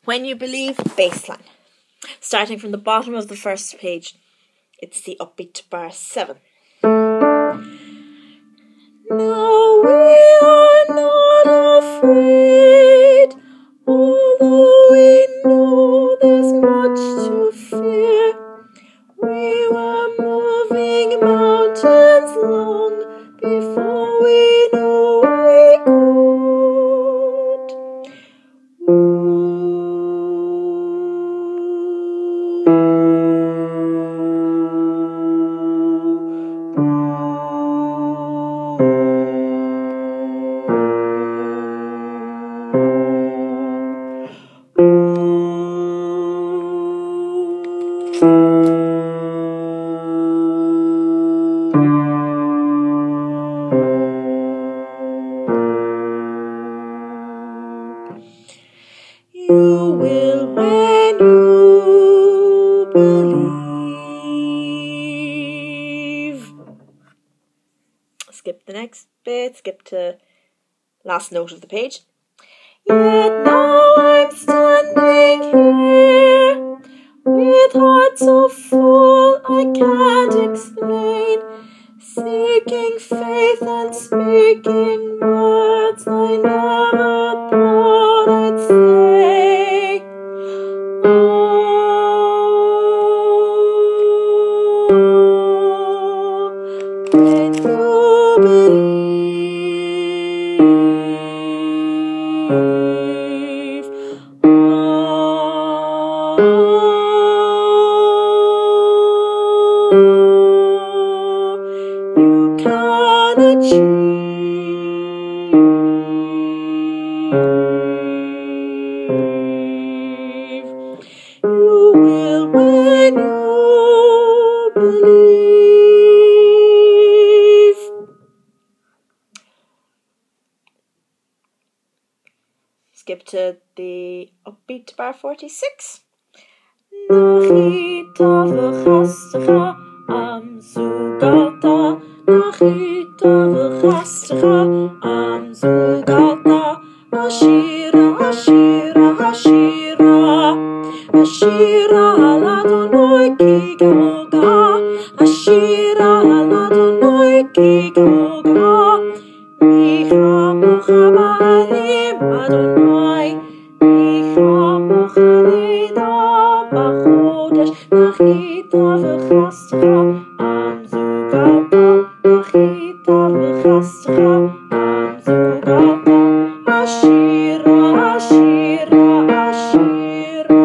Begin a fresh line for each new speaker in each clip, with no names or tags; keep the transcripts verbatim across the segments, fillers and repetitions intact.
When You Believe, baseline. Starting from the bottom of the first page, it's the upbeat bar seven. Now we are not afraid, although we know there's much to fear. We were moving mountains long before we knew we could. You will when you believe. Skip the next bit, skip to last note of the page. Yet now I'm standing here with heart so full I can't explain, seeking faith and speaking words I never thought I'd say. Oh, when you believe. Oh, you can achieve. You will when you believe. Skip to the upbeat bar forty-six. Nachita v'chastecha am zugalta, Nachita v'chastecha am zugalta, Ashira, Ashira, Ashira, Ashira aladonoi ki gaoga, Ashira aladonoi ki gaoga, Micha mocha ba'alim Adonai, Micha mocha nida b'chodesh, Nachita v'chastecha am zugalta, Nachita v'chastecha am zugalta, Ashira, Ashira, Ashira.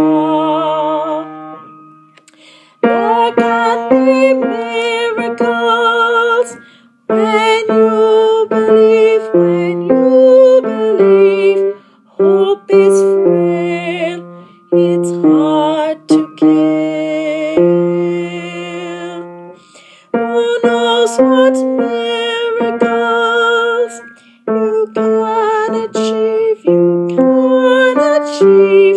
There can be miracles when you believe, when you believe. Hope is frail, it's hard to kill. Who knows what miracles you can achieve, you can achieve.